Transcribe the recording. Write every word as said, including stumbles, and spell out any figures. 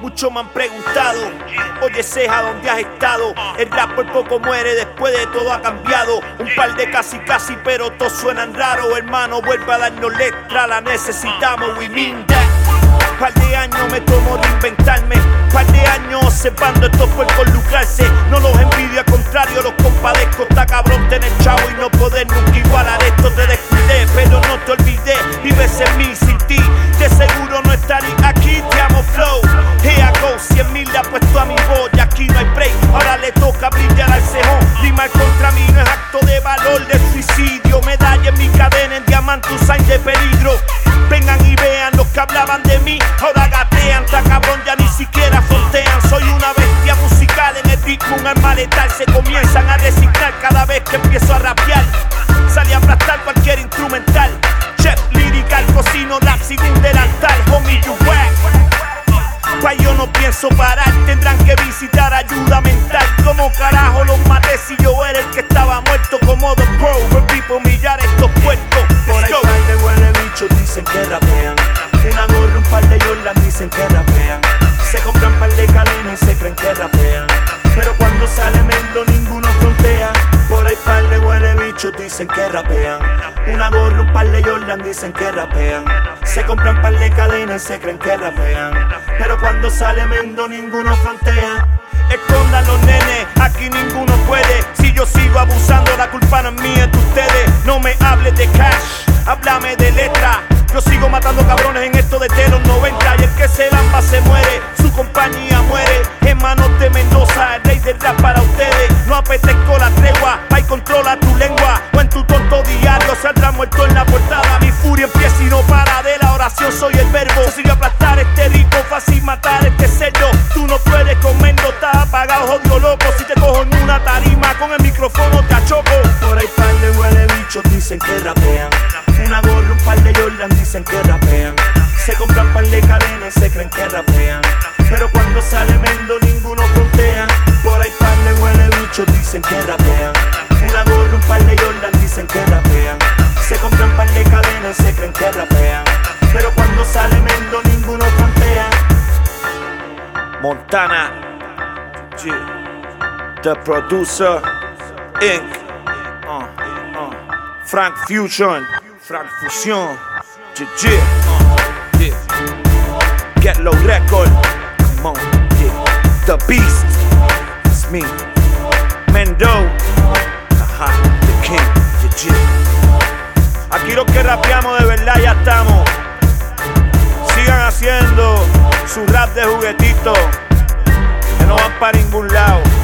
Muchos me han preguntado, oye Ceja, ¿dónde has estado? El rap por poco muere, después de todo ha cambiado. Un par de casi casi, pero todos suenan raro. Hermano, vuelve a darnos letra, la necesitamos, we mean that. Par de años me tomo de inventarme, par de años observando esto por lucrarse. No los envidio, al contrario, los compadezco. Está cabrón tener chavo y no poder nunca igualar esto. Te descuidé, pero no te olvidé. Vives en mí, sin ti, de seguro no estaría aquí. Te amo flow, here I go, cien mil le ha puesto a mi voz y aquí no hay break. Ahora le toca brillar al cejón. Rimar contra mí no es acto de valor, de suicidio. Medalla en mi cadena, en diamante, un sign de peligro. Vengan y vean los que hablaban de mí, ahora gatean, ta cabrón, ya ni siquiera frontean. Soy una bestia musical en el ritmo, un arma letal. Se comienzan a resignar cada vez que empiezo a rapear. Salí a aplastar cualquier instrumental. Chef lyrical, cocino rap sin un delantal. Homie, you whack. Pues yo no pienso parar, tendrán que visitar ayuda mental. Como carajo los maté si yo era el que estaba muerto? Como The Pro, for people humillar estos puertos. Por ahí par de huele bichos dicen que rapean. Una gorra, un par de Jordan dicen que rapean. Se compran par de cadenas y se creen que rapean. Pero cuando sale Mendo ninguno frontea. Por ahí par de huele bichos dicen que rapean. Una gorra, un par de Jordan dicen que rapean. Se compran par de cadenas y se creen que rapean. Pero cuando sale Mendo ninguno frontea. Escondan los nenes, aquí ninguno puede. Si yo sigo abusando, la culpa no es mía, es de ustedes. No me hables de cash, háblame de letra. Yo sigo matando cabrones en esto desde los noventa. Y el que se lamba se muere, su compañía muere. En manos de Mendoza, el rey del rap para ustedes. No apetezco la tregua, ahí controla tu lengua. O en tu tonto diario saldrá muerto en la portada. Mi furia empieza y no para, de la oración soy el verbo. Yo sigo a aplastar este rico, fácil matar este cerdo. Tú no puedes con Mendo, estás apagado, jodido loco. Si te cojo en una tarima, con el micrófono te achoco. Por ahí par de huele bichos dicen que rapean. Una gorra, un par de Jordan dicen que rapean. Se compran par de cadenas y se creen que rapean. Pero cuando sale Mendo ninguno frontea. Por ahí par de huele bichos dicen que rapean. Una gorra, un par de Jordan dicen que rapean. Se compran par de cadenas y se creen que rapean. Pero cuando sale Mendo ninguno frontea. Montana, yeah. The Producer, Incorporated. Uh, uh. Frank Fusion, Frank Fusion, yeah, yeah. Uh, yeah. Get Low Record, come on, yeah. The Beast, it's me, Mendo, ajá, The King, yeah, yeah. Aquí los que rapeamos de verdad ya estamos. Sigan haciendo su rap de juguetito, que no van para ningún lado.